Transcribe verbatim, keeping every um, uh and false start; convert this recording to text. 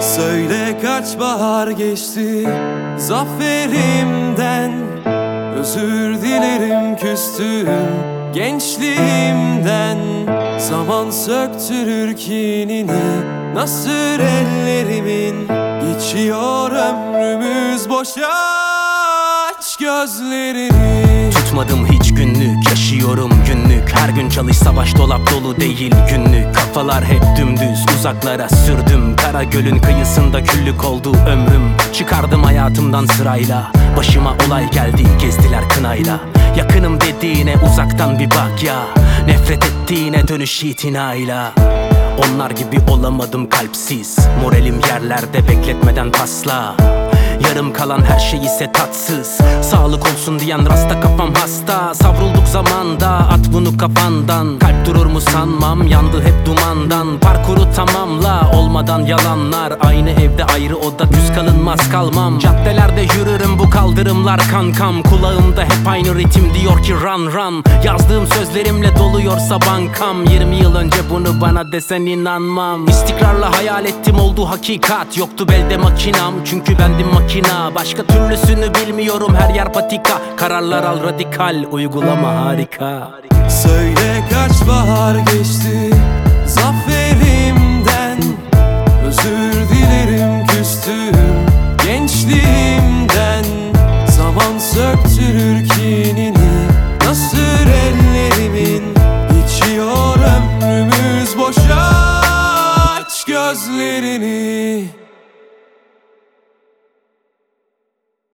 Söyle kaç bahar geçti zaferimden. Özür dilerim küstüm gençliğimden. Zaman söktürür kinini nasır ellerimin. Geçiyor ömrümüz boşa, aç gözlerini. Tutmadım hiç günlük, yaşıyorum günlük. Her gün çalış, savaş dolap dolu değil günlük. Kafalar hep dümdüz, uzaklara sürdüm. Kara gölün kıyısında küllük oldu ömrüm. Çıkardım hayatımdan sırayla, başıma olay geldi, gezdiler kınayla. Yakınım dediğine uzaktan bir bak ya, nefret ettiğine dönüş itinayla. Onlar gibi olamadım kalpsiz, moralim yerlerde bekletmeden pasla. Yarım kalan her şey ise tatsız. Sağlık olsun diyen rasta kafam hasta. Savrulduk zamanda, at bunu kafandan. Kalp durur mu sanmam, yandı hep dumandan. Parkuru tamamla, olmadan yalanlar. Aynı evde ayrı oda, küs kalınmaz kalmam. Caddelerde yürürüm, bu kaldırımlar kankam. Kulağımda hep aynı ritim diyor ki run run. Yazdığım sözlerimle doluyorsa bankam. Yirmi yıl önce bunu bana desen inanmam. İstikrarla hayal ettim, oldu hakikat. Yoktu belde makinam, çünkü bendim makina. Başka türlüsünü bilmiyorum, her yer patika. Kararlar al radikal, uygulama harika. Söyle kaç bahar geçti zafer